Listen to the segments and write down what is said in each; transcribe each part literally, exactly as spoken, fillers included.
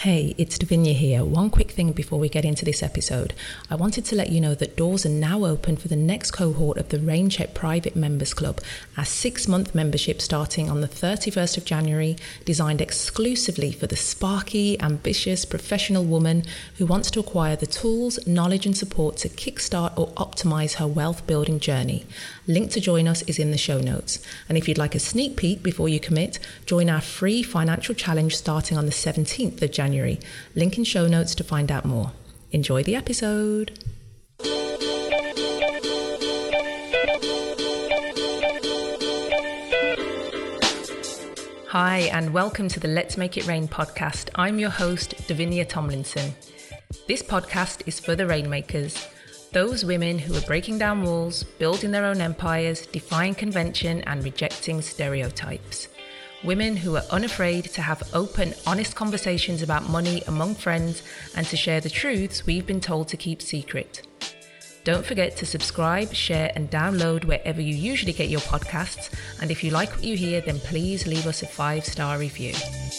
Hey, it's Davinia here. One quick thing before we get into this episode. I wanted to let you know that doors are now open for the next cohort of the Raincheck Private Members Club, our six-month membership starting on the thirty-first of January, designed exclusively for the sparky, ambitious, professional woman who wants to acquire the tools, knowledge and support to kickstart or optimize her wealth building journey. Link to join us is in the show notes. And if you'd like a sneak peek before you commit, join our free financial challenge starting on the seventeenth of January. January. Link in show notes to find out more. Enjoy the episode. Hi, and welcome to the Let's Make It Rain podcast. I'm your host, Davinia Tomlinson. This podcast is for the rainmakers, those women who are breaking down walls, building their own empires, defying convention, and rejecting stereotypes. Women who are unafraid to have open, honest conversations about money among friends and to share the truths we've been told to keep secret. Don't forget to subscribe, share and download wherever you usually get your podcasts. And if you like what you hear, then please leave us a five-star review.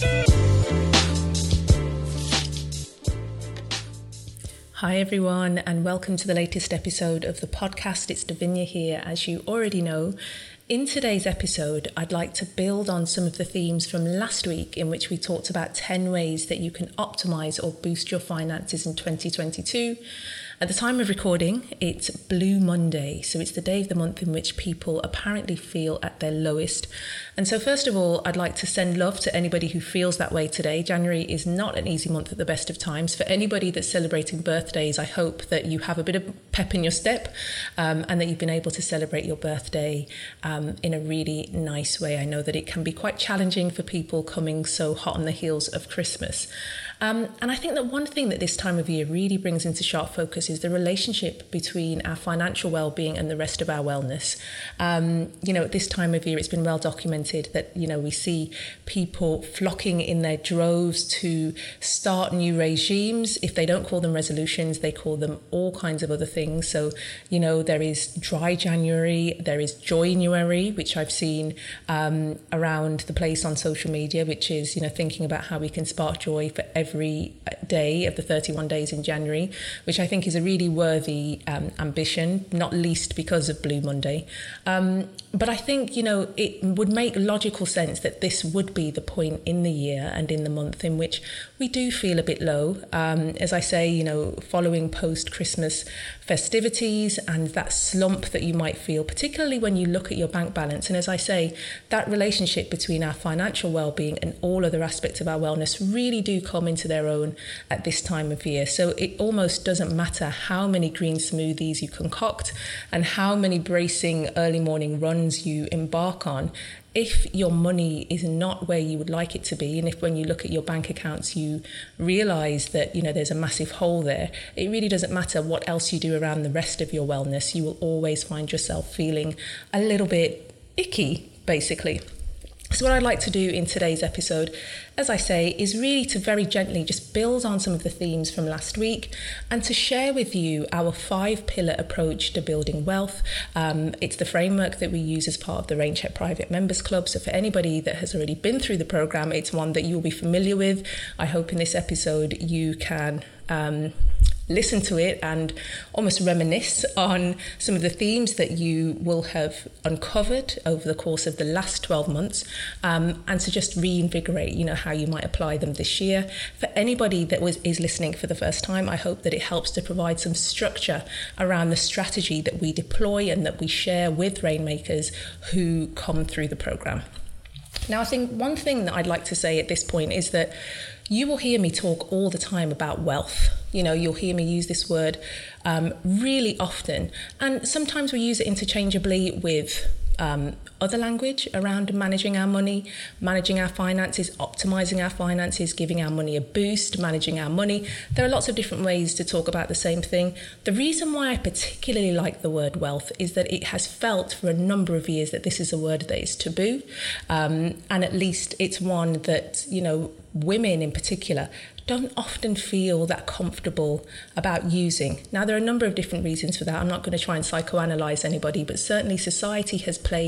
Hi everyone, and welcome to the latest episode of the podcast. It's Davinia here, as you already know. In today's episode, I'd like to build on some of the themes from last week in which we talked about ten ways that you can optimize or boost your finances in twenty twenty-two. At the time of recording, it's Blue Monday, so it's the day of the month in which people apparently feel at their lowest. And so first of all, I'd like to send love to anybody who feels that way today. January is not an easy month at the best of times. For anybody that's celebrating birthdays, I hope that you have a bit of pep in your step um, and that you've been able to celebrate your birthday um, in a really nice way. I know that it can be quite challenging for people coming so hot on the heels of Christmas. Um, and I think that one thing that this time of year really brings into sharp focus is the relationship between our financial well-being and the rest of our wellness. Um, you know, at this time of year, it's been well documented that, you know, we see people flocking in their droves to start new regimes. If they don't call them resolutions, they call them all kinds of other things. So, you know, there is dry January, there is Joy-Nuary, which I've seen um, around the place on social media, which is, you know, thinking about how we can spark joy for every every day of the thirty-one days in January, which I think is a really worthy um, ambition, not least because of Blue Monday. Um, but I think, you know, it would make logical sense that this would be the point in the year and in the month in which we do feel a bit low. Um, as I say, you know, following post-Christmas festivities and that slump that you might feel, particularly when you look at your bank balance. And as I say, that relationship between our financial well-being and all other aspects of our wellness really do come into their own at this time of year. So it almost doesn't matter how many green smoothies you concoct and how many bracing early morning runs you embark on. If your money is not where you would like it to be, and if when you look at your bank accounts you realize that, you know, there's a massive hole there, it really doesn't matter what else you do around the rest of your wellness. You will always find yourself feeling a little bit icky, basically. So what I'd like to do in today's episode, as I say, is really to very gently just build on some of the themes from last week and to share with you our five-pillar approach to building wealth. Um, it's the framework that we use as part of the Raincheck Private Members Club. So for anybody that has already been through the program, it's one that you'll be familiar with. I hope in this episode you can Um, listen to it and almost reminisce on some of the themes that you will have uncovered over the course of the last twelve months, um, and to just reinvigorate, you know, how you might apply them this year. For anybody that was is listening for the first time, I hope that it helps to provide some structure around the strategy that we deploy and that we share with rainmakers who come through the program. Now, I think one thing that I'd like to say at this point is that you will hear me talk all the time about wealth. You know, you'll hear me use this word um, really often. And sometimes we use it interchangeably with um, other language around managing our money, managing our finances, optimizing our finances, giving our money a boost, managing our money. There are lots of different ways to talk about the same thing. The reason why I particularly like the word wealth is that it has felt for a number of years that this is a word that is taboo. Um, and at least it's one that, you know, women in particular don't often feel that comfortable about using. Now, there are a number of different reasons for that. I'm not going to try and psychoanalyze anybody, but certainly society has played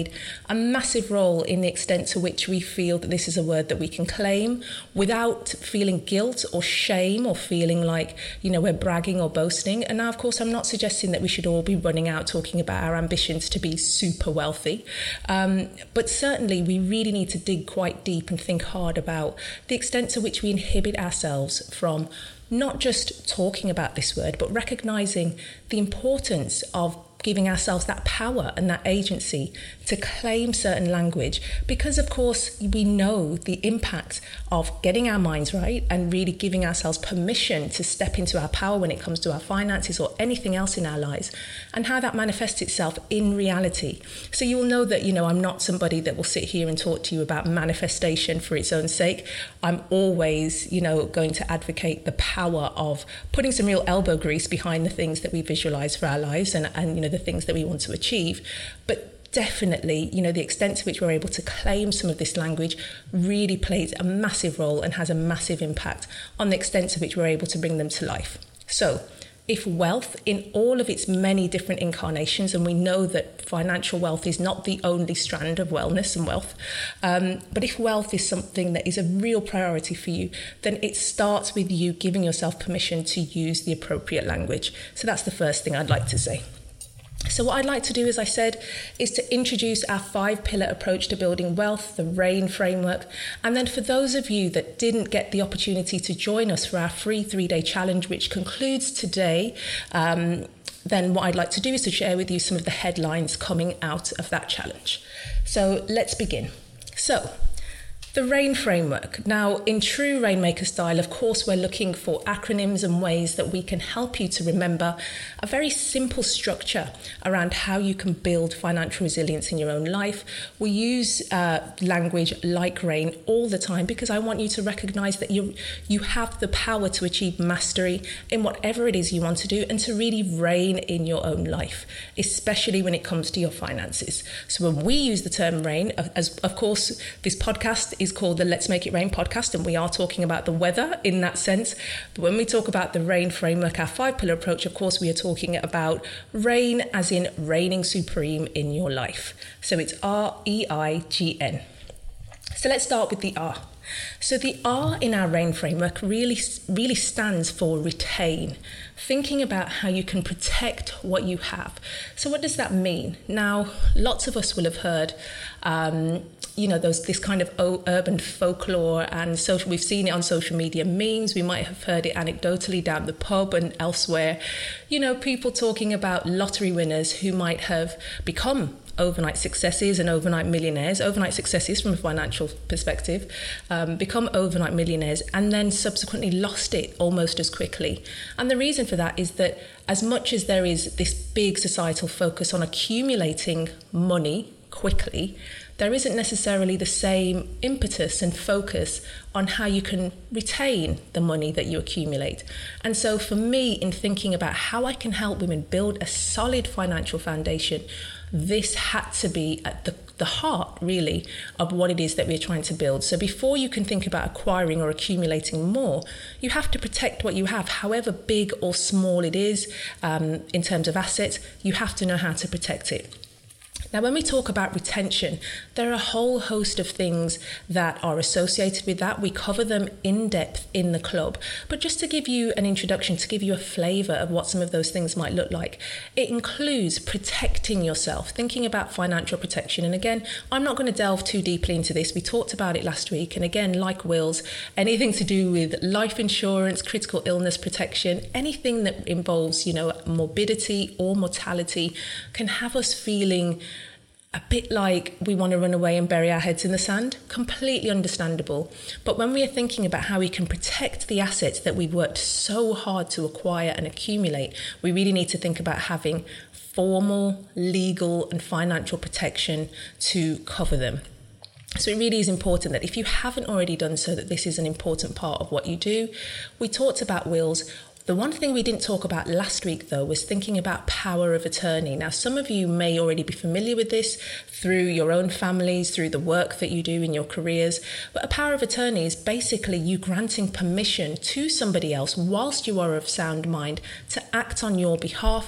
a massive role in the extent to which we feel that this is a word that we can claim without feeling guilt or shame or feeling like, you know, we're bragging or boasting. And now, of course, I'm not suggesting that we should all be running out talking about our ambitions to be super wealthy. Um, but certainly we really need to dig quite deep and think hard about the extent to which we inhibit ourselves from not just talking about this word, but recognizing the importance of giving ourselves that power and that agency to claim certain language, because of course we know the impact of getting our minds right and really giving ourselves permission to step into our power when it comes to our finances or anything else in our lives, and how that manifests itself in reality. So you will know that, you know, I'm not somebody that will sit here and talk to you about manifestation for its own sake. I'm always, you know, going to advocate the power of putting some real elbow grease behind the things that we visualize for our lives and, and you know, the things that we want to achieve. But definitely, you know, the extent to which we're able to claim some of this language really plays a massive role and has a massive impact on the extent to which we're able to bring them to life. So if wealth in all of its many different incarnations, and we know that financial wealth is not the only strand of wellness and wealth, um, but if wealth is something that is a real priority for you, then it starts with you giving yourself permission to use the appropriate language. So that's the first thing I'd like to say. So what I'd like to do, as I said, is to introduce our five-pillar approach to building wealth, the RAIN framework. And then for those of you that didn't get the opportunity to join us for our free three-day challenge, which concludes today, um, then what I'd like to do is to share with you some of the headlines coming out of that challenge. So let's begin. So, the RAIN framework. Now, in true Rainmaker style, of course, we're looking for acronyms and ways that we can help you to remember a very simple structure around how you can build financial resilience in your own life. We use uh, language like RAIN all the time because I want you to recognize that you you have the power to achieve mastery in whatever it is you want to do and to really reign in your own life, especially when it comes to your finances. So when we use the term RAIN, as of course, this podcast is called the Let's Make It Rain podcast, and we are talking about the weather in that sense. But when we talk about the RAIN framework, our five-pillar approach, of course, we are talking about reign as in reigning supreme in your life. So it's R E I G N. So let's start with the R. So the R in our RAIN framework really, really stands for retain, thinking about how you can protect what you have. So what does that mean? Now, lots of us will have heard, um, you know, those this kind of o- urban folklore, and social. We've seen it on social media memes. We might have heard it anecdotally down the pub and elsewhere. You know, people talking about lottery winners who might have become overnight successes and overnight millionaires, overnight successes from a financial perspective, um, become overnight millionaires and then subsequently lost it almost as quickly. And the reason for that is that as much as there is this big societal focus on accumulating money quickly, there isn't necessarily the same impetus and focus on how you can retain the money that you accumulate. And so for me, in thinking about how I can help women build a solid financial foundation, this had to be at the, the heart, really, of what it is that we're trying to build. So before you can think about acquiring or accumulating more, you have to protect what you have, however big or small it is, um, in terms of assets. You have to know how to protect it. Now, when we talk about retention, there are a whole host of things that are associated with that. We cover them in depth in the club. But just to give you an introduction, to give you a flavour of what some of those things might look like, it includes protecting yourself, thinking about financial protection. And again, I'm not going to delve too deeply into this. We talked about it last week. And again, like Will's, anything to do with life insurance, critical illness protection, anything that involves, you know, morbidity or mortality can have us feeling a bit like we want to run away and bury our heads in the sand. Completely understandable. But when we are thinking about how we can protect the assets that we've worked so hard to acquire and accumulate, we really need to think about having formal, legal and financial protection to cover them. So it really is important that if you haven't already done so, that this is an important part of what you do. We talked about wills. The one thing we didn't talk about last week, though, was thinking about power of attorney. Now, some of you may already be familiar with this through your own families, through the work that you do in your careers. But a power of attorney is basically you granting permission to somebody else whilst you are of sound mind to act on your behalf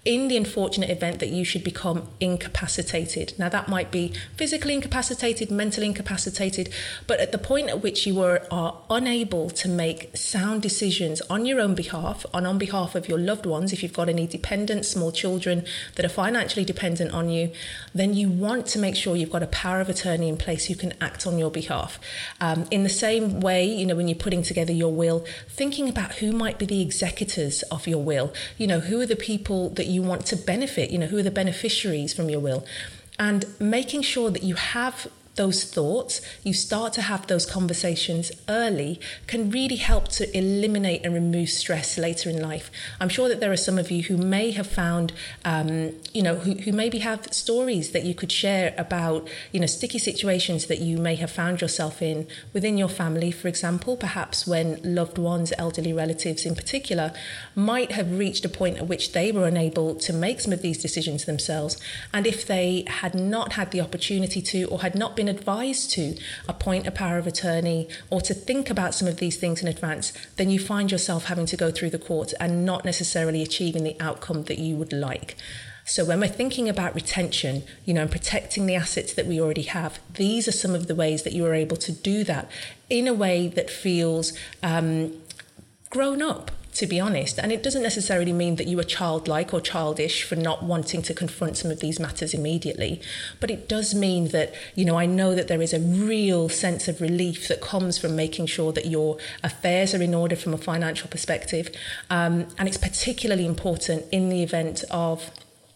in the unfortunate event that you should become incapacitated. Now, that might be physically incapacitated, mentally incapacitated, but at the point at which you are, are unable to make sound decisions on your own behalf, and on behalf of your loved ones, if you've got any dependent small children that are financially dependent on you, then you want to make sure you've got a power of attorney in place who can act on your behalf. Um, in the same way, you know, when you're putting together your will, thinking about who might be the executors of your will, you know, who are the people that you want to benefit, you know, who are the beneficiaries from your will, and making sure that you have those thoughts, you start to have those conversations early, can really help to eliminate and remove stress later in life. I'm sure that there are some of you who may have found, um, you know, who, who maybe have stories that you could share about, you know, sticky situations that you may have found yourself in within your family, for example, perhaps when loved ones, elderly relatives in particular, might have reached a point at which they were unable to make some of these decisions themselves. And if they had not had the opportunity to, or had not been advised to appoint a power of attorney or to think about some of these things in advance, then you find yourself having to go through the courts and not necessarily achieving the outcome that you would like. So when we're thinking about retention, you know, and protecting the assets that we already have, these are some of the ways that you are able to do that in a way that feels um, grown up, to be honest. And it doesn't necessarily mean that you are childlike or childish for not wanting to confront some of these matters immediately. But it does mean that, you know, I know that there is a real sense of relief that comes from making sure that your affairs are in order from a financial perspective. Um, and it's particularly important in the event of,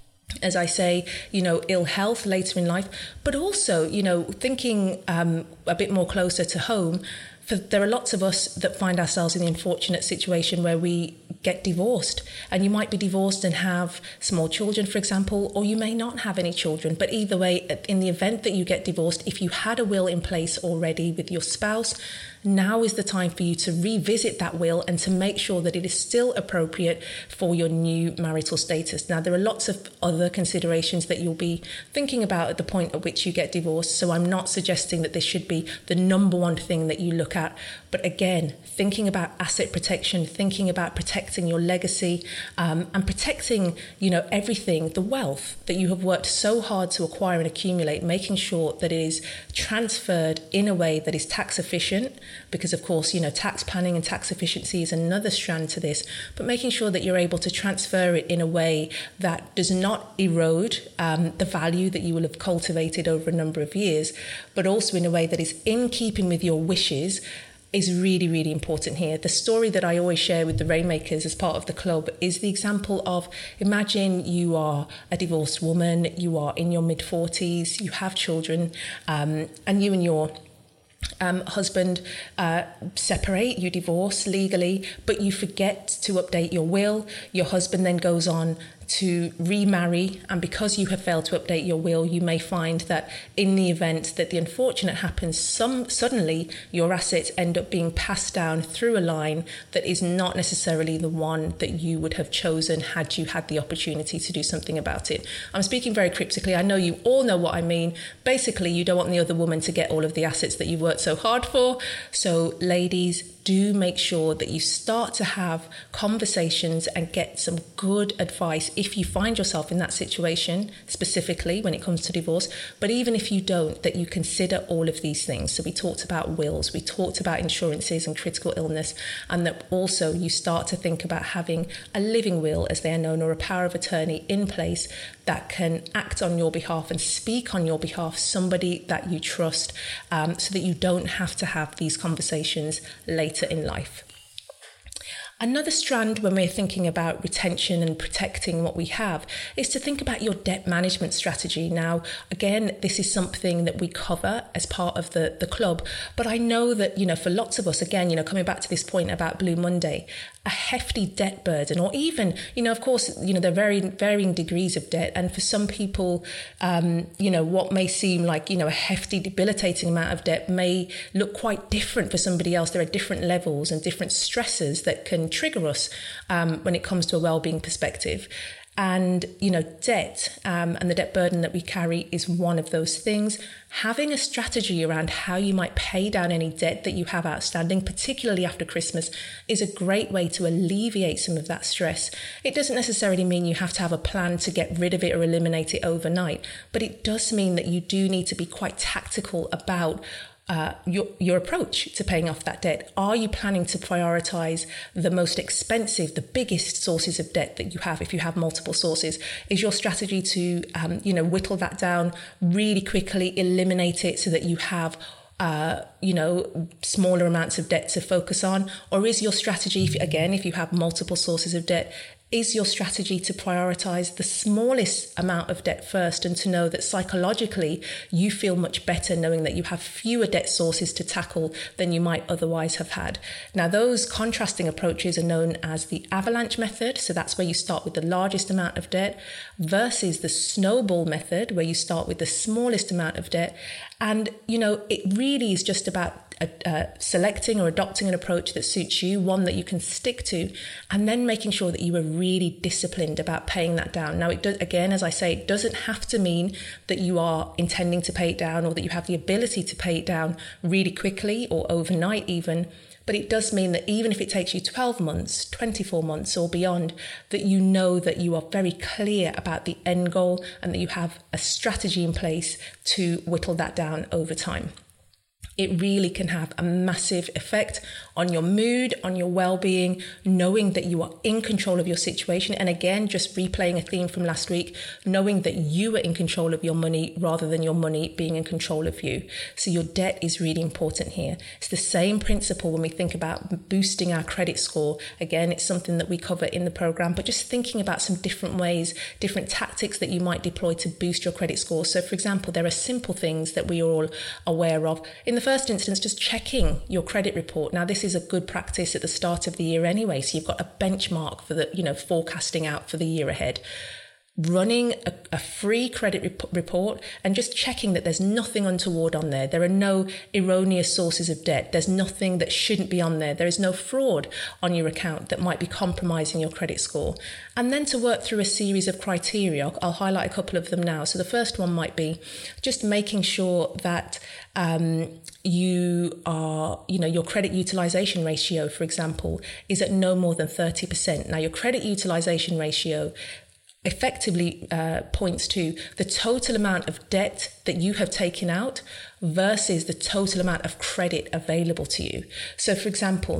as I say, you know, ill health later in life, but also, you know, thinking um, a bit more closer to home. For there are lots of us that find ourselves in the unfortunate situation where we get divorced, and you might be divorced and have small children, for example, or you may not have any children. But either way, in the event that you get divorced, if you had a will in place already with your spouse, now is the time for you to revisit that will and to make sure that it is still appropriate for your new marital status. Now, there are lots of other considerations that you'll be thinking about at the point at which you get divorced, so I'm not suggesting that this should be the number one thing that you look at. But again, thinking about asset protection, thinking about protecting your legacy, um, and protecting, you know, everything, the wealth that you have worked so hard to acquire and accumulate, making sure that it is transferred in a way that is tax efficient, because of course, you know, tax planning and tax efficiency is another strand to this, but making sure that you're able to transfer it in a way that does not erode um, the value that you will have cultivated over a number of years, but also in a way that is in keeping with your wishes, is really, really important here. The story that I always share with the Rainmakers as part of the club is the example of, imagine you are a divorced woman, you are in your mid forties, you have children, um, and you and your Um, husband uh, separate, you divorce legally, but you forget to update your will. Your husband then goes on to remarry, and because you have failed to update your will, you may find that in the event that the unfortunate happens, some suddenly your assets end up being passed down through a line that is not necessarily the one that you would have chosen had you had the opportunity to do something about it. I'm speaking very cryptically. I know you all know what I mean. Basically, you don't want the other woman to get all of the assets that you've worked so hard for. So ladies, do make sure that you start to have conversations and get some good advice if you find yourself in that situation, specifically when it comes to divorce. But even if you don't, that you consider all of these things. So we talked about wills, we talked about insurances and critical illness, and that also you start to think about having a living will, as they are known, or a power of attorney in place that can act on your behalf and speak on your behalf, somebody that you trust, um, so that you don't have to have these conversations later in life. Another strand when we're thinking about retention and protecting what we have is to think about your debt management strategy. Now, again, this is something that we cover as part of the, the club, but I know that, you know, for lots of us, again, you know, coming back to this point about Blue Monday, a hefty debt burden, or even, you know, of course, you know, there are very varying degrees of debt. And for some people, um, you know, what may seem like, you know, a hefty, debilitating amount of debt may look quite different for somebody else. There are different levels and different stresses that can trigger us um, when it comes to a well-being perspective. And, you know, debt um, and the debt burden that we carry is one of those things. Having a strategy around how you might pay down any debt that you have outstanding, particularly after Christmas, is a great way to alleviate some of that stress. It doesn't necessarily mean you have to have a plan to get rid of it or eliminate it overnight, but it does mean that you do need to be quite tactical about Uh, your your approach to paying off that debt. Are you planning to prioritize the most expensive, the biggest sources of debt that you have if you have multiple sources? Is your strategy to um, you know whittle that down really quickly, eliminate it so that you have uh, you know smaller amounts of debt to focus on? Or is your strategy, if, again, if you have multiple sources of debt, is your strategy to prioritize the smallest amount of debt first, and to know that psychologically you feel much better knowing that you have fewer debt sources to tackle than you might otherwise have had? Now, those contrasting approaches are known as the avalanche method. So that's where you start with the largest amount of debt, versus the snowball method, where you start with the smallest amount of debt. And, you know, it really is just about Uh, uh, selecting or adopting an approach that suits you, one that you can stick to, and then making sure that you are really disciplined about paying that down. Now, it does, again, as I say, it doesn't have to mean that you are intending to pay it down or that you have the ability to pay it down really quickly or overnight even. But it does mean that even if it takes you twelve months, twenty-four months or beyond, that you know that you are very clear about the end goal and that you have a strategy in place to whittle that down over time. It really can have a massive effect on your mood, on your well-being, knowing that you are in control of your situation. And again, just replaying a theme from last week, knowing that you are in control of your money rather than your money being in control of you. So your debt is really important here. It's the same principle when we think about boosting our credit score. Again, it's something that we cover in the program, but just thinking about some different ways, different tactics that you might deploy to boost your credit score. So for example, there are simple things that we are all aware of. In the first instance, just checking your credit report. Now, this is a good practice at the start of the year anyway, so you've got a benchmark for the, you know, forecasting out for the year ahead. Running a, a free credit rep- report and just checking that there's nothing untoward on there. There are no erroneous sources of debt. There's nothing that shouldn't be on there. There is no fraud on your account that might be compromising your credit score. And then to work through a series of criteria. I'll, I'll highlight a couple of them now. So the first one might be just making sure that um, you are, you know, your credit utilization ratio, for example, is at no more than thirty percent. Now, your credit utilization ratio effectively uh, points to the total amount of debt that you have taken out versus the total amount of credit available to you. So, for example,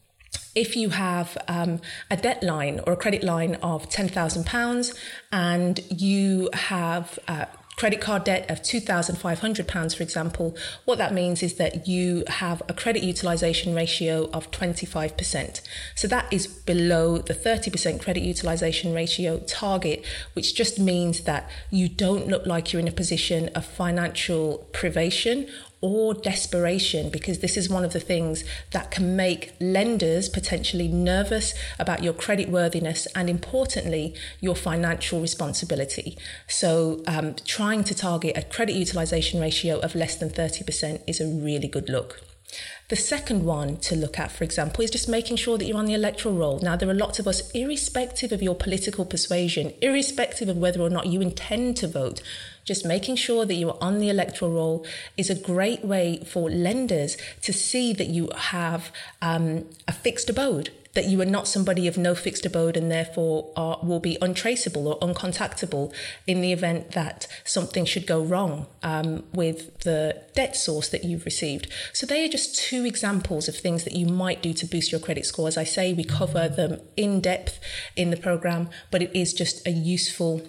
if you have um, a debt line or a credit line of ten thousand pounds and you have uh, credit card debt of two thousand five hundred pounds, for example, what that means is that you have a credit utilization ratio of twenty-five percent. So that is below the thirty percent credit utilization ratio target, which just means that you don't look like you're in a position of financial privation or desperation, because this is one of the things that can make lenders potentially nervous about your credit worthiness and, importantly, your financial responsibility. So um, trying to target a credit utilization ratio of less than thirty percent is a really good look. The second one to look at, for example, is just making sure that you're on the electoral roll. Now, there are lots of us, irrespective of your political persuasion, irrespective of whether or not you intend to vote, just making sure that you are on the electoral roll is a great way for lenders to see that you have um, a fixed abode, that you are not somebody of no fixed abode and therefore are, will be untraceable or uncontactable in the event that something should go wrong um, with the debt source that you've received. So they are just two examples of things that you might do to boost your credit score. As I say, we cover them in depth in the program, but it is just a useful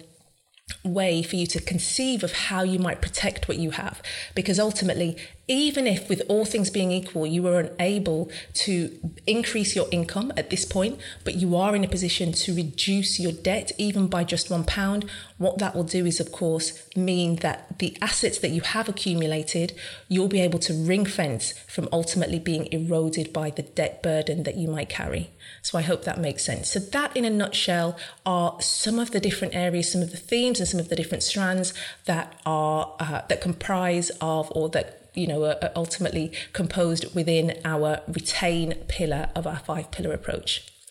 way for you to conceive of how you might protect what you have, because ultimately, even if with all things being equal you are unable to increase your income at this point, but you are in a position to reduce your debt even by just one pound, what that will do is of course mean that the assets that you have accumulated you'll be able to ring fence from ultimately being eroded by the debt burden that you might carry. So I hope that makes sense. So that in a nutshell are some of the different areas, some of the themes and some of the different strands that are uh, that comprise of, or that you know, are ultimately composed within our retain pillar of our five pillar approach.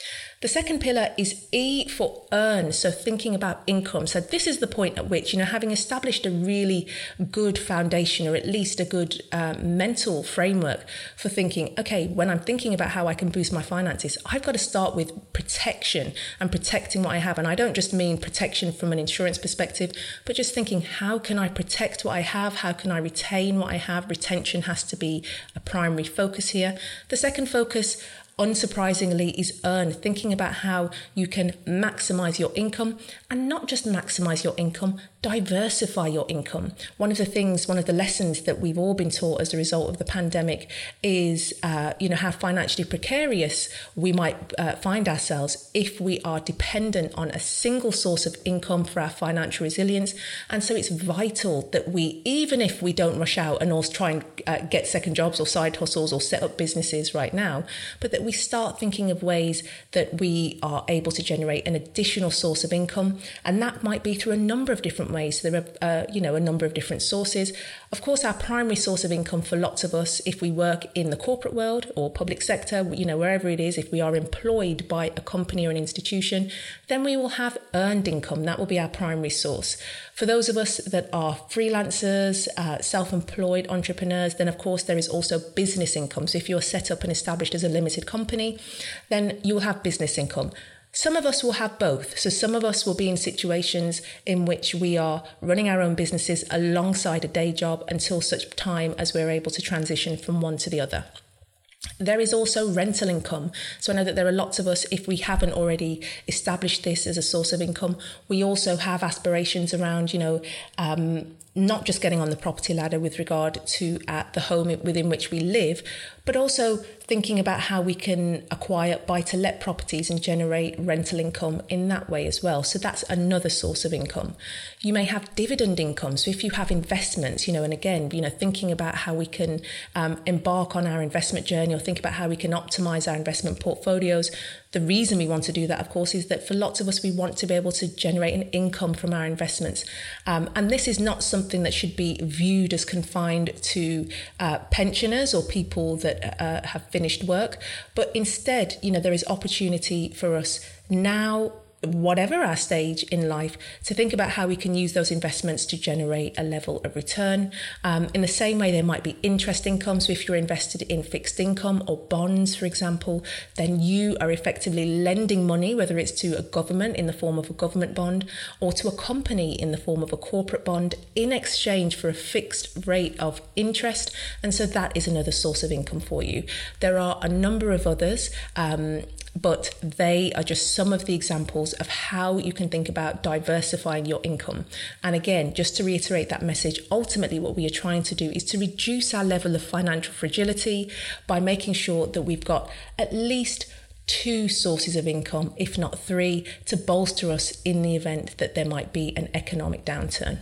The second pillar is E for earn. So thinking about income. So this is the point at which, you know, having established a really good foundation, or at least a good uh, mental framework for thinking, okay, when I'm thinking about how I can boost my finances, I've got to start with protection and protecting what I have. And I don't just mean protection from an insurance perspective, but just thinking, how can I protect what I have? How can I retain what I have? Retention has to be a primary focus here. The second focus, unsurprisingly, is earn, thinking about how you can maximize your income, and not just maximize your income, diversify your income. One of the things, one of the lessons that we've all been taught as a result of the pandemic is, uh, you know, how financially precarious we might uh, find ourselves if we are dependent on a single source of income for our financial resilience. And so it's vital that we, even if we don't rush out and also try and uh, get second jobs or side hustles or set up businesses right now, but that we start thinking of ways that we are able to generate an additional source of income. And that might be through a number of different ways. There are, uh, you know, a number of different sources. Of course, our primary source of income for lots of us, if we work in the corporate world or public sector, you know, wherever it is, if we are employed by a company or an institution, then we will have earned income. That will be our primary source. For those of us that are freelancers, uh, self-employed entrepreneurs, then of course there is also business income. So if you're set up and established as a limited company, then you will have business income. Some of us will have both. So some of us will be in situations in which we are running our own businesses alongside a day job until such time as we're able to transition from one to the other. There is also rental income. So I know that there are lots of us, if we haven't already established this as a source of income, we also have aspirations around, you know, um, not just getting on the property ladder with regard to uh, the home within which we live, but also thinking about how we can acquire buy-to-let properties and generate rental income in that way as well. So that's another source of income. You may have dividend income. So if you have investments, you know, and again, you know, thinking about how we can um, embark on our investment journey or think about how we can optimize our investment portfolios. The reason we want to do that, of course, is that for lots of us, we want to be able to generate an income from our investments. Um, and this is not something that should be viewed as confined to uh, pensioners or people that uh, have finished work. But instead, you know, there is opportunity for us now, whatever our stage in life, to think about how we can use those investments to generate a level of return. Um, in the same way, there might be interest income. So if you're invested in fixed income or bonds, for example, then you are effectively lending money, whether it's to a government in the form of a government bond or to a company in the form of a corporate bond, in exchange for a fixed rate of interest. And so that is another source of income for you. There are a number of others, um, but they are just some of the examples of how you can think about diversifying your income. And again, just to reiterate that message, ultimately what we are trying to do is to reduce our level of financial fragility by making sure that we've got at least two sources of income, if not three, to bolster us in the event that there might be an economic downturn.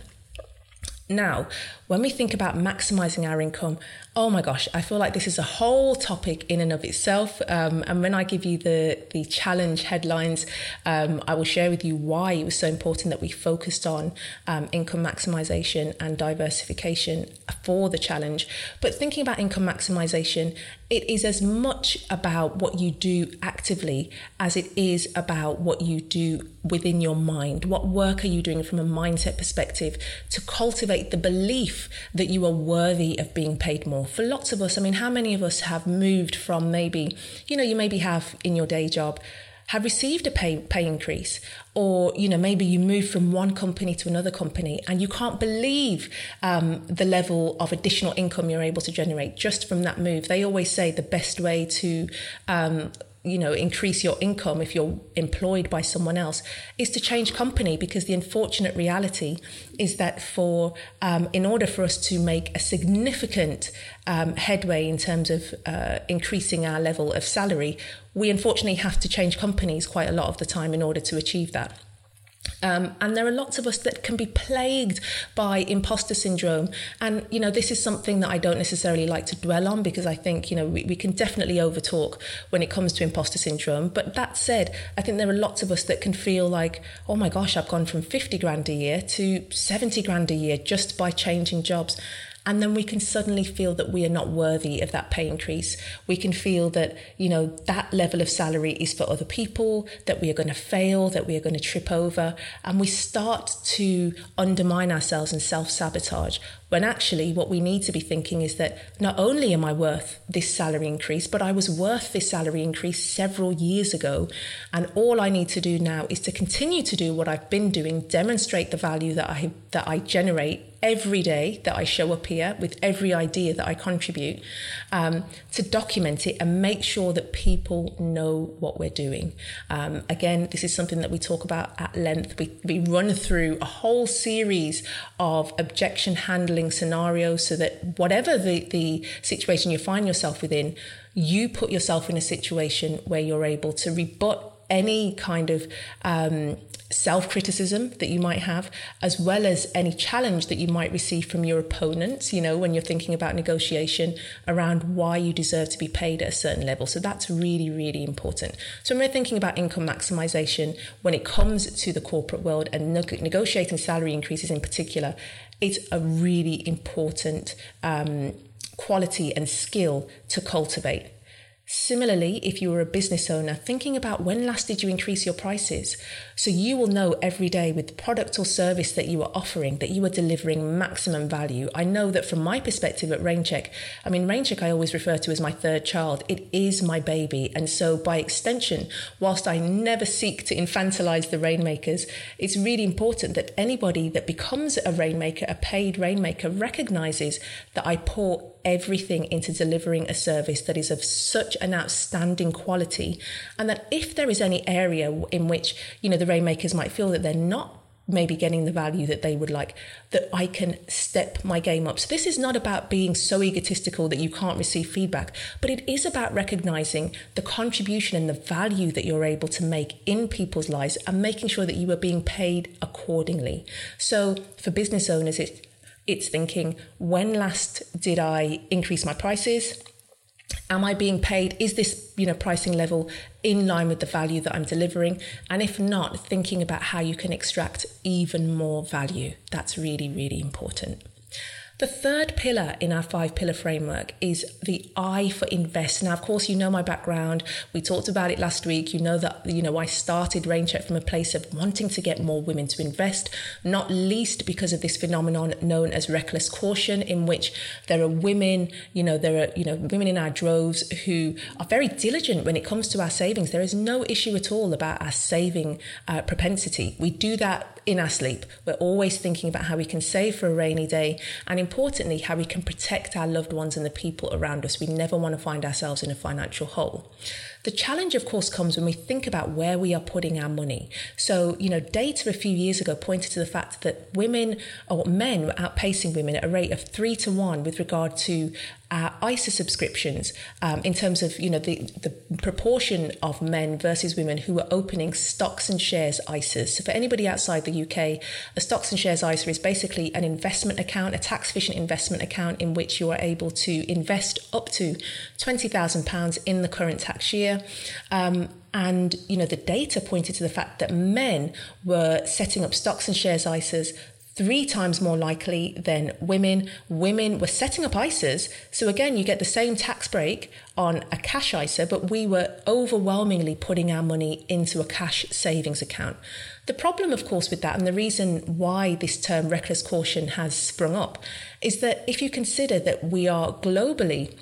Now, when we think about maximizing our income, oh my gosh, I feel like this is a whole topic in and of itself. Um, and when I give you the, the challenge headlines, um, I will share with you why it was so important that we focused on um, income maximization and diversification for the challenge. But thinking about income maximization, it is as much about what you do actively as it is about what you do within your mind. What work are you doing from a mindset perspective to cultivate the belief that you are worthy of being paid more? For lots of us, I mean, how many of us have moved from maybe, you know, you maybe have in your day job, have received a pay pay increase, or, you know, maybe you move from one company to another company and you can't believe um, the level of additional income you're able to generate just from that move. They always say the best way to um, you know, increase your income if you're employed by someone else is to change company, because the unfortunate reality is that for um, in order for us to make a significant um, headway in terms of uh, increasing our level of salary, we unfortunately have to change companies quite a lot of the time in order to achieve that. Um, and there are lots of us that can be plagued by imposter syndrome. And, you know, this is something that I don't necessarily like to dwell on, because I think, you know, we, we can definitely overtalk when it comes to imposter syndrome. But that said, I think there are lots of us that can feel like, oh my gosh, I've gone from fifty grand a year to seventy grand a year just by changing jobs. And then we can suddenly feel that we are not worthy of that pay increase. We can feel that, you know, that level of salary is for other people, that we are going to fail, that we are going to trip over. And we start to undermine ourselves and self-sabotage, when actually what we need to be thinking is that not only am I worth this salary increase, but I was worth this salary increase several years ago. And all I need to do now is to continue to do what I've been doing, demonstrate the value that I that I generate every day that I show up here with every idea that I contribute, um, to document it and make sure that people know what we're doing. Um, again, this is something that we talk about at length. We, we run through a whole series of objection handling scenarios so that whatever the, the situation you find yourself within, you put yourself in a situation where you're able to rebut any kind of um, self-criticism that you might have, as well as any challenge that you might receive from your opponents, you know, when you're thinking about negotiation around why you deserve to be paid at a certain level. So that's really, really important. So when we're thinking about income maximization, when it comes to the corporate world and negotiating salary increases in particular, it's a really important um, quality and skill to cultivate. Similarly, if you were a business owner, thinking about when last did you increase your prices? So you will know every day with the product or service that you are offering that you are delivering maximum value. I know that from my perspective at Raincheck, I mean, Raincheck I always refer to as my third child. It is my baby. And so by extension, whilst I never seek to infantilize the rainmakers, it's really important that anybody that becomes a rainmaker, a paid rainmaker, recognizes that I pour everything into delivering a service that is of such an outstanding quality, and that if there is any area in which, you know, the rainmakers might feel that they're not maybe getting the value that they would like, that I can step my game up. So this is not about being so egotistical that you can't receive feedback, but it is about recognizing the contribution and the value that you're able to make in people's lives and making sure that you are being paid accordingly. So for business owners, it's It's thinking, when last did I increase my prices? Am I being paid? Is this, you know, pricing level in line with the value that I'm delivering? And if not, thinking about how you can extract even more value. That's really, really important. The third pillar in our five pillar framework is the I for invest. Now, of course, you know my background. We talked about it last week. You know that, you know, I started Raincheck from a place of wanting to get more women to invest, not least because of this phenomenon known as reckless caution, in which there are women, you know, there are, you know, women in our droves who are very diligent when it comes to our savings. There is no issue at all about our saving uh, propensity. We do that in our sleep. We're always thinking about how we can save for a rainy day, and importantly, how we can protect our loved ones and the people around us. We never want to find ourselves in a financial hole. The challenge, of course, comes when we think about where we are putting our money. So, you know, data a few years ago pointed to the fact that women or men were outpacing women at a rate of three to one with regard to our I S A subscriptions, um, in terms of, you know, the, the proportion of men versus women who were opening stocks and shares I S As. So for anybody outside the U K, a stocks and shares I S A is basically an investment account, a tax efficient investment account in which you are able to invest up to twenty thousand pounds in the current tax year. Um, and, you know, the data pointed to the fact that men were setting up stocks and shares I S As three times more likely than women. Women were setting up I S As. So again, you get the same tax break on a cash I S A, but we were overwhelmingly putting our money into a cash savings account. The problem, of course, with that, and the reason why this term reckless caution has sprung up, is that if you consider that we are globally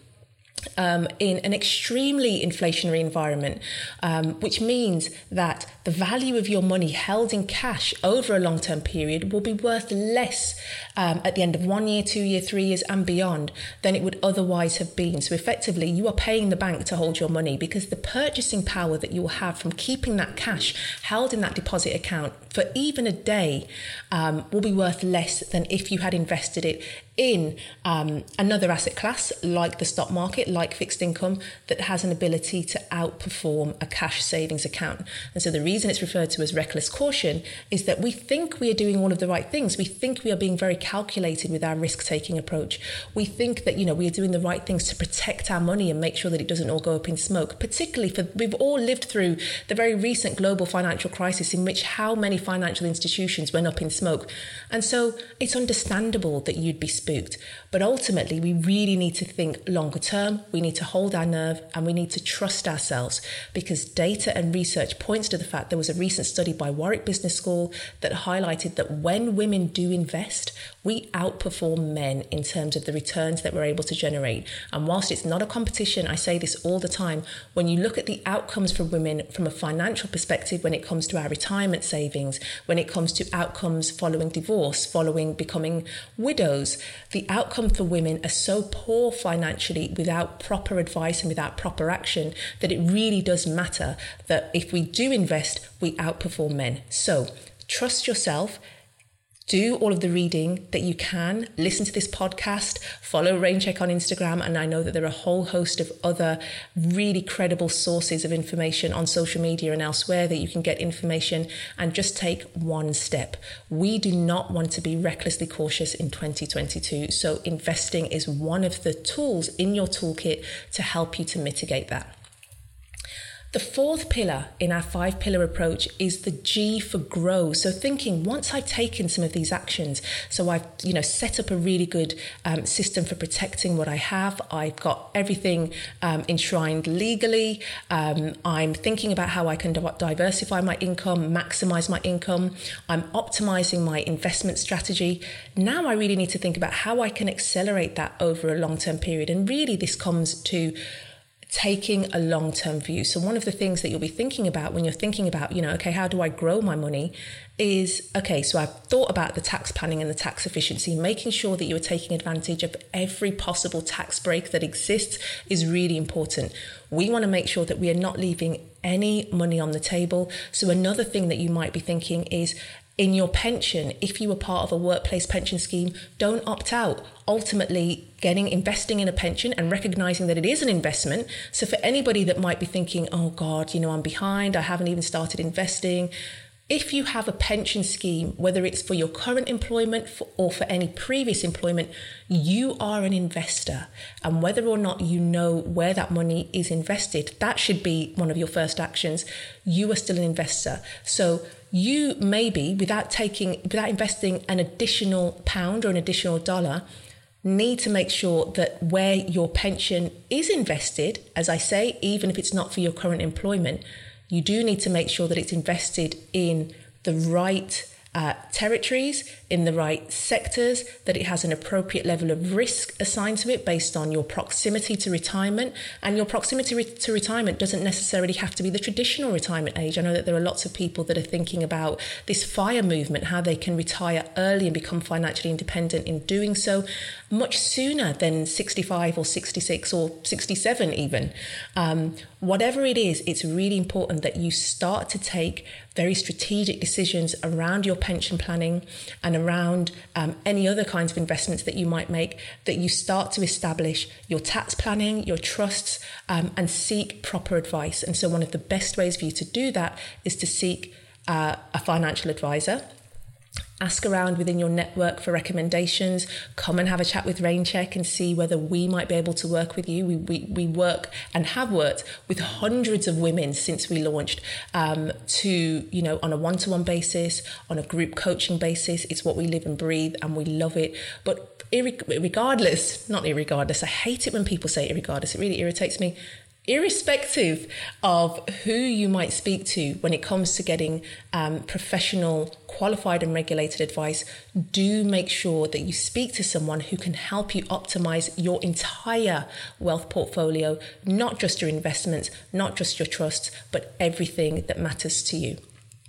Um, in an extremely inflationary environment, um, which means that the value of your money held in cash over a long-term period will be worth less um, at the end of one year, two year, three years and beyond than it would otherwise have been. So effectively, you are paying the bank to hold your money, because the purchasing power that you will have from keeping that cash held in that deposit account for even a day um, will be worth less than if you had invested it in um, another asset class like the stock market, like fixed income, that has an ability to outperform a cash savings account. And so the reason it's referred to as reckless caution is that we think we are doing all of the right things. We think we are being very calculated with our risk-taking approach. We think that, you know, we are doing the right things to protect our money and make sure that it doesn't all go up in smoke, particularly for, we've all lived through the very recent global financial crisis in which how many financial institutions went up in smoke. And so it's understandable that you'd be spooked. But ultimately, we really need to think longer term. We need to hold our nerve and we need to trust ourselves, because data and research points to the fact there was a recent study by Warwick Business School that highlighted that when women do invest, we outperform men in terms of the returns that we're able to generate. And whilst it's not a competition, I say this all the time, when you look at the outcomes for women from a financial perspective, when it comes to our retirement savings, when it comes to outcomes following divorce, following becoming widows, the outcome for women are so poor financially without proper advice and without proper action that it really does matter that if we do invest, we outperform men. So trust yourself. Do all of the reading that you can. Listen to this podcast. Follow Raincheck on Instagram. And I know that there are a whole host of other really credible sources of information on social media and elsewhere that you can get information, and just take one step. We do not want to be recklessly cautious in twenty twenty-two. So investing is one of the tools in your toolkit to help you to mitigate that. The fourth pillar in our five pillar approach is the G for grow. So thinking, once I've taken some of these actions, so I've, you know, set up a really good um, system for protecting what I have. I've got everything um, enshrined legally. Um, I'm thinking about how I can diversify my income, maximize my income. I'm optimizing my investment strategy. Now I really need to think about how I can accelerate that over a long-term period. And really this comes to taking a long-term view. So one of the things that you'll be thinking about when you're thinking about, you know, okay, how do I grow my money is, okay, so I've thought about the tax planning and the tax efficiency, making sure that you are taking advantage of every possible tax break that exists is really important. We want to make sure that we are not leaving any money on the table. So another thing that you might be thinking is, in your pension, if you were part of a workplace pension scheme, don't opt out. Ultimately, getting investing in a pension and recognizing that it is an investment. So for anybody that might be thinking, oh God, you know, I'm behind, I haven't even started investing. If you have a pension scheme, whether it's for your current employment or for any previous employment, you are an investor. And whether or not you know where that money is invested, that should be one of your first actions. You are still an investor. So you maybe, without taking, without investing an additional pound or an additional dollar, need to make sure that where your pension is invested, as I say, even if it's not for your current employment, you do need to make sure that it's invested in the right uh, territories, in the right sectors, that it has an appropriate level of risk assigned to it based on your proximity to retirement. And your proximity re- to retirement doesn't necessarily have to be the traditional retirement age. I know that there are lots of people that are thinking about this FIRE movement, how they can retire early and become financially independent in doing so much sooner than sixty-five or sixty-six or sixty-seven even. Um, whatever it is, it's really important that you start to take very strategic decisions around your pension planning and around um, any other kinds of investments that you might make, that you start to establish your tax planning, your trusts, um, and seek proper advice. And so one of the best ways for you to do that is to seek uh, a financial advisor. Ask around within your network for recommendations. Come and have a chat with Raincheck and see whether we might be able to work with you. We we, we work and have worked with hundreds of women since we launched um, to, you know, on a one-to-one basis, on a group coaching basis. It's what we live and breathe and we love it. But irregardless, not irregardless, I hate it when people say irregardless. It really irritates me. Irrespective of who you might speak to when it comes to getting um, professional, qualified and regulated advice, do make sure that you speak to someone who can help you optimize your entire wealth portfolio, not just your investments, not just your trusts, but everything that matters to you.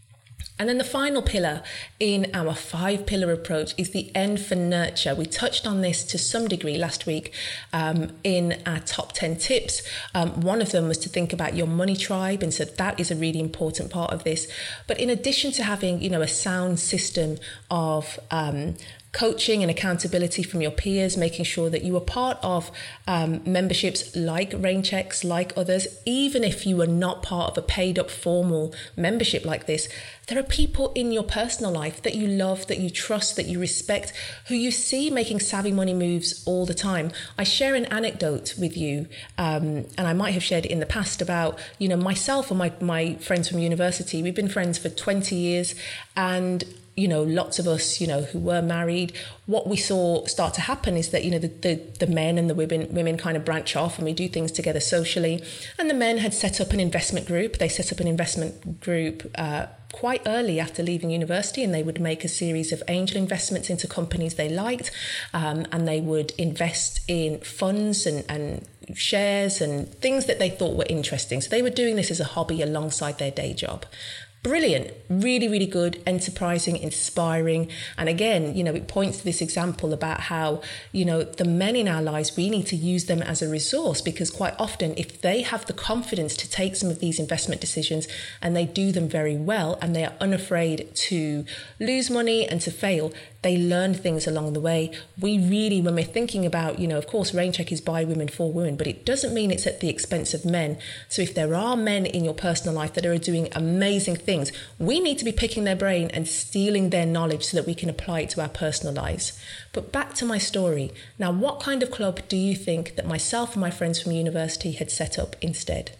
And then the final pillar in our five pillar approach is the N for nurture. We touched on this to some degree last week um, in our top ten tips. Um, one of them was to think about your money tribe. And so that is a really important part of this. But in addition to having, you know, a sound system of um, coaching and accountability from your peers, making sure that you are part of um, memberships like Rainchecks, like others, even if you are not part of a paid up formal membership like this, there are people in your personal life that you love, that you trust, that you respect, who you see making savvy money moves all the time. I share an anecdote with you, um, and I might have shared it in the past about, you know, myself and my, my friends from university. We've been friends for twenty years, and you know, lots of us, you know, who were married, what we saw start to happen is that, you know, the, the, the men and the women, women kind of branch off and we do things together socially. And the men had set up an investment group. They set up an investment group uh, quite early after leaving university, and they would make a series of angel investments into companies they liked, um, and they would invest in funds and, and shares and things that they thought were interesting. So they were doing this as a hobby alongside their day job. Brilliant, really, really good, enterprising, inspiring. And again, you know, it points to this example about how, you know, the men in our lives, we need to use them as a resource, because quite often if they have the confidence to take some of these investment decisions and they do them very well and they are unafraid to lose money and to fail, they learn things along the way. We really, when we're thinking about, you know, of course, RainCheck is by women for women, but it doesn't mean it's at the expense of men. So if there are men in your personal life that are doing amazing things, we need to be picking their brain and stealing their knowledge so that we can apply it to our personal lives. But back to my story. Now, what kind of club do you think that myself and my friends from university had set up instead?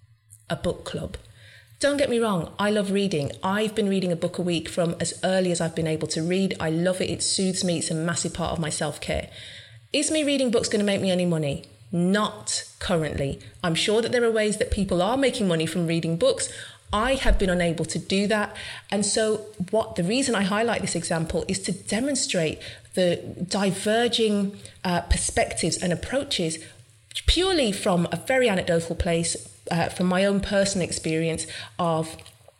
A book club. Don't get me wrong, I love reading. I've been reading a book a week from as early as I've been able to read. I love it. It soothes me. It's a massive part of my self-care. Is me reading books going to make me any money? Not currently. I'm sure that there are ways that people are making money from reading books. I have been unable to do that. And so what the reason I highlight this example is to demonstrate the diverging uh, perspectives and approaches purely from a very anecdotal place, Uh, from my own personal experience of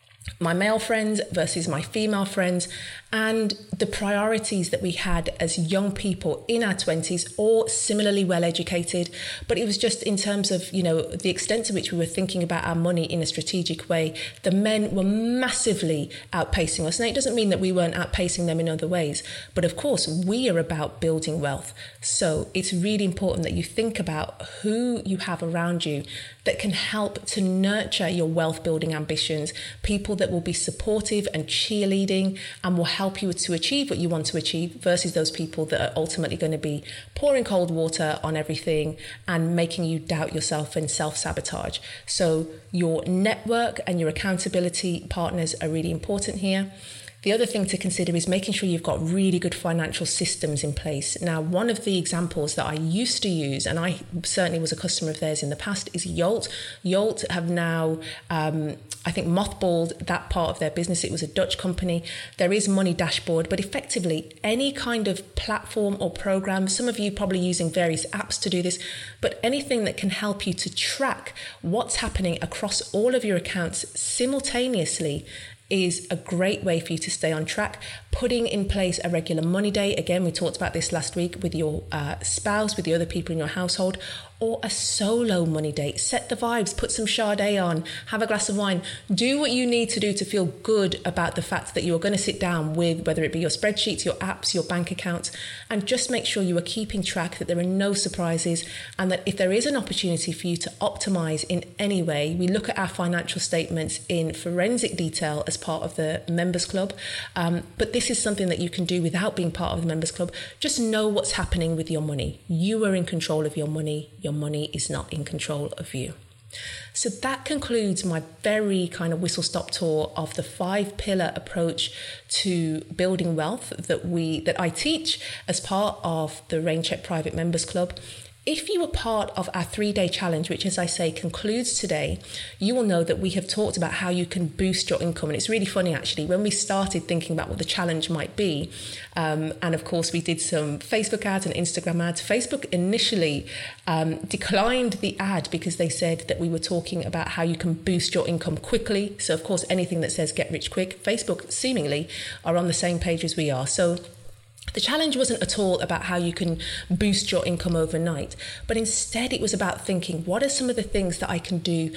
my male friends versus my female friends, and the priorities that we had as young people in our twenties, or similarly well educated. But it was just in terms of, you know, the extent to which we were thinking about our money in a strategic way. The men were massively outpacing us. Now, it doesn't mean that we weren't outpacing them in other ways, but of course we are about building wealth. So it's really important that you think about who you have around you that can help to nurture your wealth building ambitions, people that will be supportive and cheerleading and will help you to achieve what you want to achieve, versus those people that are ultimately going to be pouring cold water on everything and making you doubt yourself and self-sabotage. So your network and your accountability partners are really important here. The other thing to consider is making sure you've got really good financial systems in place. Now, one of the examples that I used to use, and I certainly was a customer of theirs in the past, is Yolt. Yolt have now, um, I think, mothballed that part of their business. It was a Dutch company. There is Money Dashboard, but effectively any kind of platform or program, some of you probably using various apps to do this, but anything that can help you to track what's happening across all of your accounts simultaneously is a great way for you to stay on track. Putting in place a regular money day. Again, we talked about this last week with your uh, spouse, with the other people in your household, or a solo money date. Set the vibes, put some Sade on, have a glass of wine. Do what you need to do to feel good about the fact that you're going to sit down with, whether it be your spreadsheets, your apps, your bank accounts, and just make sure you are keeping track, that there are no surprises, and that if there is an opportunity for you to optimize in any way, we look at our financial statements in forensic detail as part of the members club. Um, but this is something that you can do without being part of the members club. Just know what's happening with your money. You are in control of your money. Your money is not in control of you. So that concludes my very kind of whistle-stop tour of the five pillar approach to building wealth that we that I teach as part of the RainCheck Private Members Club. If you were part of our three-day challenge, which, as I say, concludes today, you will know that we have talked about how you can boost your income. And it's really funny, actually, when we started thinking about what the challenge might be, um, and of course we did some Facebook ads and Instagram ads. Facebook initially um, declined the ad because they said that we were talking about how you can boost your income quickly. So, of course, anything that says get rich quick, Facebook seemingly are on the same page as we are. So the challenge wasn't at all about how you can boost your income overnight, but instead it was about thinking, what are some of the things that I can do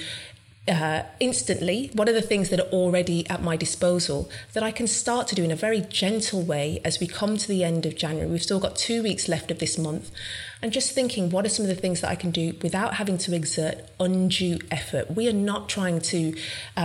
uh, instantly? What are the things that are already at my disposal that I can start to do in a very gentle way as we come to the end of January? We've still got two weeks left of this month. And just thinking, what are some of the things that I can do without having to exert undue effort? We are not trying to um,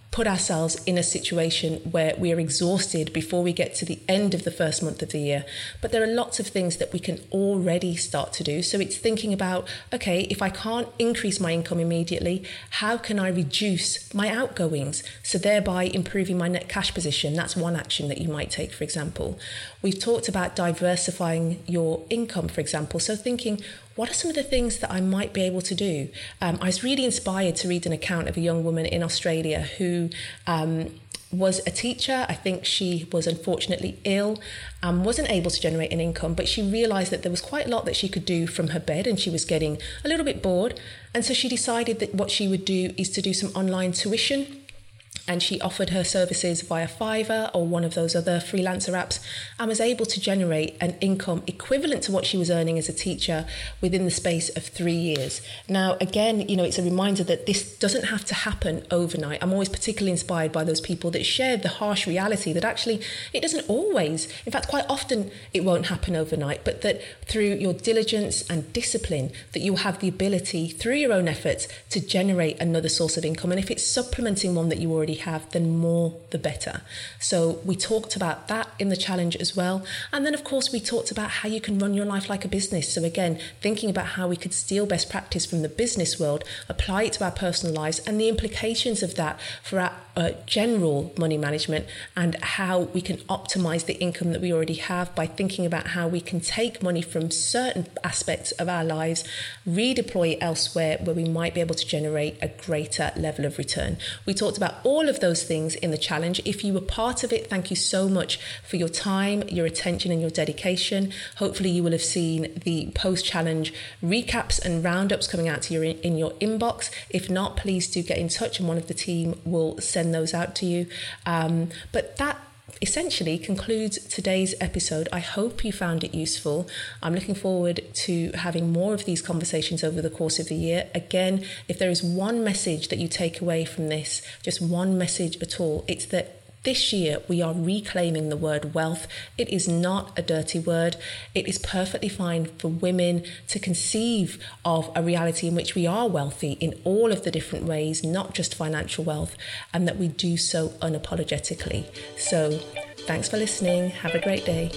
put ourselves in a situation where we're exhausted before we get to the end of the first month of the year. But there are lots of things that we can already start to do. So it's thinking about, okay, if I can't increase my income immediately, how can I reduce my outgoings? So thereby improving my net cash position. That's one action that you might take, for example. We've talked about diversifying your income, for example. So thinking, what are some of the things that I might be able to do? Um, I was really inspired to read an account of a young woman in Australia who um, was a teacher. I think she was unfortunately ill, um, wasn't able to generate an income, but she realised that there was quite a lot that she could do from her bed and she was getting a little bit bored. And so she decided that what she would do is to do some online tuition. And she offered her services via Fiverr or one of those other freelancer apps and was able to generate an income equivalent to what she was earning as a teacher within the space of three years. Now, again, you know, it's a reminder that this doesn't have to happen overnight. I'm always particularly inspired by those people that share the harsh reality that actually it doesn't always, in fact, quite often it won't happen overnight, but that through your diligence and discipline, that you'll have the ability through your own efforts to generate another source of income. And if it's supplementing one that you already have, then more the better. So we talked about that in the challenge as well. And then of course we talked about how you can run your life like a business. So again, thinking about how we could steal best practice from the business world, apply it to our personal lives and the implications of that for our uh, general money management and how we can optimize the income that we already have by thinking about how we can take money from certain aspects of our lives, redeploy it elsewhere where we might be able to generate a greater level of return. We talked about all of those things in the challenge. If you were part of it, thank you so much for your time, your attention and your dedication. Hopefully you will have seen the post-challenge recaps and roundups coming out to you in, in your inbox. If not, please do get in touch and one of the team will send those out to you. Um, but that essentially concludes today's episode. I hope you found it useful. I'm looking forward to having more of these conversations over the course of the year. Again, if there is one message that you take away from this, just one message at all, it's that this year we are reclaiming the word wealth. It is not a dirty word. It is perfectly fine for women to conceive of a reality in which we are wealthy in all of the different ways, not just financial wealth, and that we do so unapologetically. So thanks for listening. Have a great day.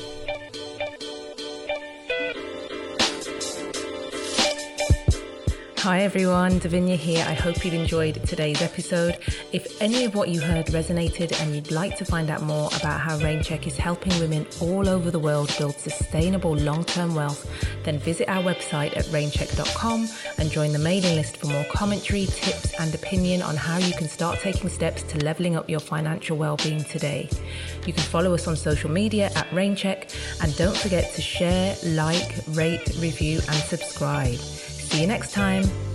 Hi everyone, Davinia here. I hope you've enjoyed today's episode. If any of what you heard resonated and you'd like to find out more about how Raincheck is helping women all over the world build sustainable long-term wealth, then visit our website at raincheck dot com and join the mailing list for more commentary, tips and opinion on how you can start taking steps to leveling up your financial well-being today. You can follow us on social media at Raincheck and don't forget to share, like, rate, review and subscribe. See you next time.